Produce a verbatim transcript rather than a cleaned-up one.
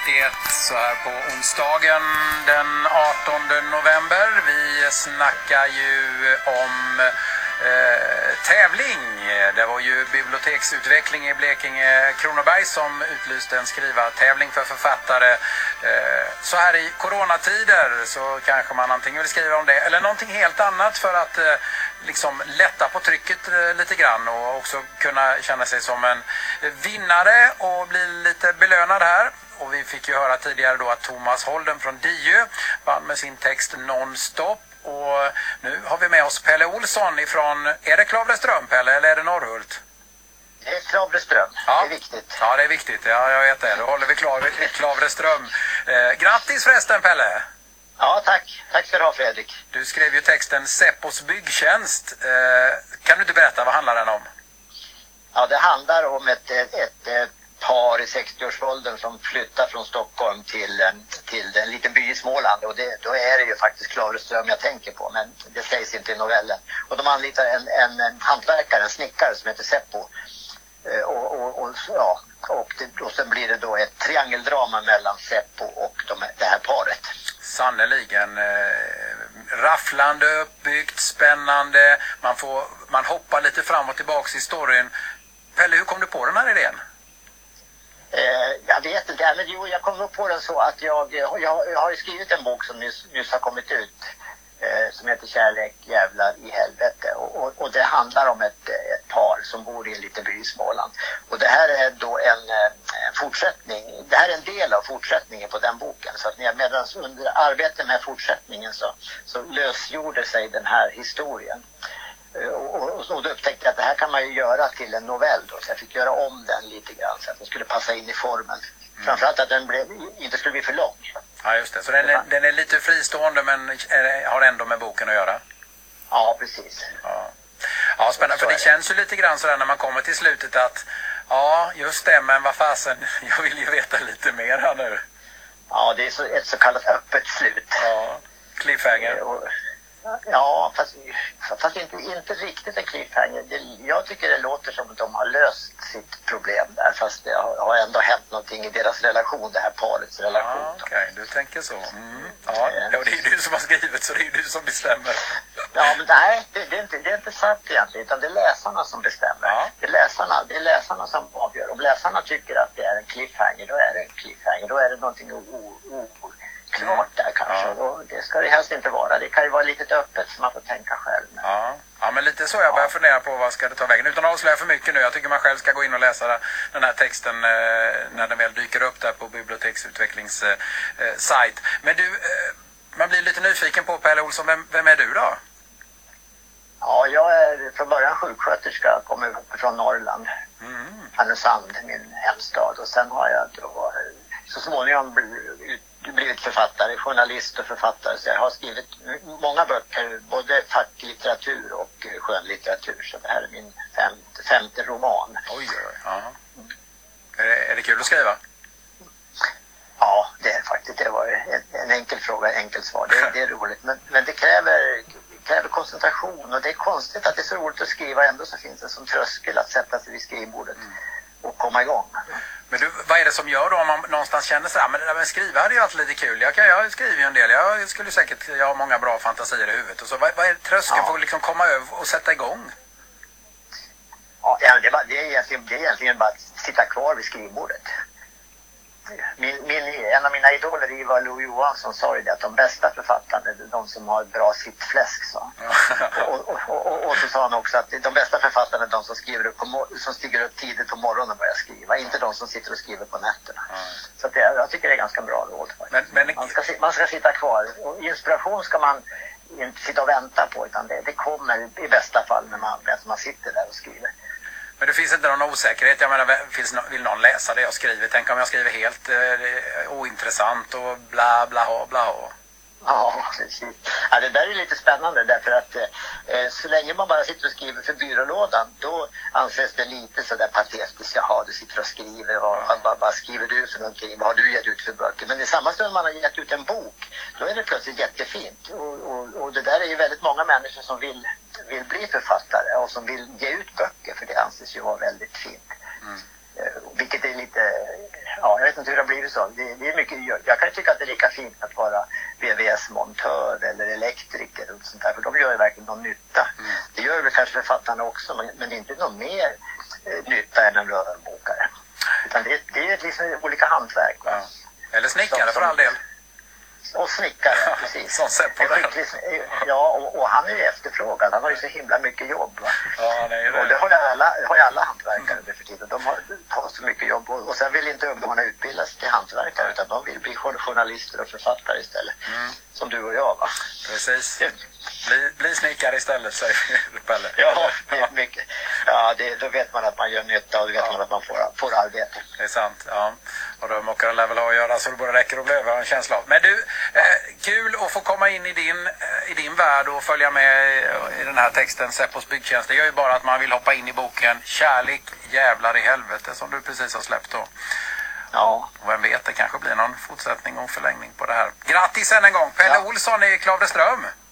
nittioett så här på onsdagen den artonde november. Vi snackar ju om eh, tävling. Det var ju biblioteksutveckling i Blekinge Kronoberg som utlyste en skrivartävling för författare. Eh, så här i coronatider så kanske man antingen vill skriva om det eller någonting helt annat för att eh, liksom lätta på trycket eh, lite grann och också kunna känna sig som en vinnare och bli lite belönad här. Och vi fick ju höra tidigare då att Thomas Holden från Diö vann med sin text Nonstop. Och nu har vi med oss Pelle Olsson ifrån, är det Klavreström Pelle eller är det Norrhult? Det är Klavreström, ja. Det är viktigt. Ja, det är viktigt, ja, jag vet det. Då håller vi klar vid Klavreström. Eh, grattis förresten Pelle! Ja, tack. Tack ska du ha Fredrik. Du skrev ju texten Seppos byggtjänst. Eh, kan du inte berätta, vad handlar den om? Ja, det handlar om ett, ett, ett, ett par i sextioårsåldern som flyttar från Stockholm till, till en liten by i Småland. Och det, då är det ju faktiskt Klavreström jag tänker på, men det sägs inte i novellen. Och de anlitar en, en, en hantverkare, en snickare som heter Seppo. Eh, och, och, och, ja, och, det, och sen blir det då ett triangeldrama mellan Seppo och de, det här paret. Sannoliken eh, rafflande, uppbyggt, spännande. Man, får, man hoppar lite fram och tillbaka i storyn. Pelle, hur kom du på den här idén? Eh, jag vet inte, men jo, jag kom upp på den så att jag, jag, jag har skrivit en bok som nyss, nyss har kommit ut eh, som heter Kärlek, jävlar i helvete och, och, och det handlar om ett, ett par som bor i en liten by i Småland och det här är då en, en fortsättning, det här är en del av fortsättningen på den boken så att medan under arbetet med fortsättningen så, så lösgjorde sig den här historien. Och, och, och då upptäckte jag att det här kan man ju göra till en novell då, så jag fick göra om den lite grann så att den skulle passa in i formen. Mm. Framförallt att den blev, inte skulle bli för lång. Ja just det, så den är, den är lite fristående men är, har ändå med boken att göra? Ja, precis. Ja, ja spännande, för det känns ju lite grann sådär när man kommer till slutet att ja just det, men vad fasen, jag vill ju veta lite mer här nu. Ja, det är så, ett så kallat öppet slut. Ja, cliffhanger. Och, ja, fast, fast inte, inte riktigt en cliffhanger. Det, jag tycker det låter som att de har löst sitt problem där. Fast det har, har ändå hänt någonting i deras relation, det här parets relation. Ja, okej, okay. Du tänker så. Mm. Ja, ja, det är ju du som har skrivit så det är ju du som bestämmer. Ja, men nej, det, det, är inte, det är inte sant egentligen, utan det är läsarna som bestämmer. Ja. Det, är läsarna, det är läsarna som avgör. Om läsarna tycker att det är en cliffhanger, då är det en cliffhanger. Då är det någonting o, o, o, klart där kanske. Ja. Och det ska det helst inte vara. Det kan ju vara lite öppet så man får tänka själv. Ja. Ja, men lite så jag börjar ja. fundera på vad ska det ta vägen. Utan att avslöja för mycket nu. Jag tycker man själv ska gå in och läsa den här texten eh, när den väl dyker upp där på biblioteksutvecklings eh, sajt. Men du, eh, man blir lite nyfiken på Pelle Olsson. Vem, vem är du då? Ja, jag är från början sjuksköterska. Kommer upp från Norrland. Mm. Härnösand, min hemstad. Och sen har jag då så småningom blivit blivit författare, journalist och författare. Så jag har skrivit många böcker, både facklitteratur och skönlitteratur. Så det här är min femte, femte roman. Oj, oj, ja. Mm. Är, det, är det kul att skriva? Ja, det är faktiskt. Det var en, en enkel fråga, en enkel svar. Det, det är roligt. Men, men det kräver, kräver koncentration. Och det är konstigt att det är så roligt att skriva. Ändå så finns det som tröskel att sätta sig vid skrivbordet mm. och komma igång. Men du, vad är det som gör då om man någonstans känner sig, ja, men det där med skriva hade ju alltid lite kul. Jag, kan, jag skriver ju en del, jag skulle säkert, jag har många bra fantasier i huvudet. Och så, vad, vad är tröskeln ja. för att liksom komma över och sätta igång? Ja, det är, bara, det, är egentligen, det är egentligen bara att sitta kvar vid skrivbordet. Min, min, en av mina idoler Ivar Lo-Johansson sa ju det att de bästa författarna är de som har bra sittfläsk, sa. och, och, och, och, och så sa han också att de bästa författarna är de som, skriver upp på, som stiger upp tidigt på morgonen och börjar skriva, inte de som sitter och skriver på nätterna. Mm. Så att det, jag tycker det är ganska bra råd. Men, men... Man, ska, man ska sitta kvar. Och inspiration ska man inte sitta och vänta på, utan det, det kommer i bästa fall när man, när man sitter där och skriver. Men det finns inte någon osäkerhet. Jag menar, finns, vill någon läsa det jag skriver? Tänk om jag skriver helt eh, ointressant och bla bla bla. Ja, precis. Ja, det där är lite spännande därför att eh, så länge man bara sitter och skriver för byrålådan, då anses det lite sådär patetiskt. Jaha, du sitter och skriver. Vad, ja. vad, vad skriver du för någonting? Vad har du gett ut för böcker? Men i samma stund man har gett ut en bok, då är det plötsligt jättefint. Och, och, och det där är ju väldigt många människor som vill, vill bli författare och som vill ge ut böcker, för det anses ju vara väldigt fint. Mm. Eh, vilket är lite... ja, jag vet inte hur det har blivit så. Det, det är mycket, jag kan tycka att det är lika fint att vara V V S-montör eller elektriker och sånt där, för de gör ju verkligen någon nytta. Mm. Det gör väl kanske författarna också, men, men det är inte någon mer eh, nytta än en rörbokare. Utan det, det är liksom olika hantverk. Va? Ja. Eller snickare för all del. Och snickare, ja, precis. Som sett på skicklig, ja, och, och han är ju efterfrågad. Han har ju så himla mycket jobb. Va? Ja, det är det. Och det har ju alla, har ju alla hantverkare mm. för tiden. De har, har så mycket jobb. Och, och sen vill inte ungdomarna utbilda sig till hantverkare, utan de vill bli journalister och författare istället. Mm. Som du och jag, va? Precis. Bli, bli snickare istället, säger Pelle. Ja, det är mycket. Ja, det, då vet man att man gör nytta och då vet ja. man att man får, får arbete. Det är sant, ja. Och då mockar lär väl ha att göra så det både räcker och blir över en känsla av. Men du, ja. eh, kul att få komma in i din, eh, i din värld och följa med i den här texten Seppos byggtjänst. Det gör ju bara att man vill hoppa in i boken Kärlek, jävlar i helvete, som du precis har släppt då. Ja. Och vem vet, det kanske blir någon fortsättning och förlängning på det här. Grattis än en gång, Pelle ja. Olsson i Klavreström.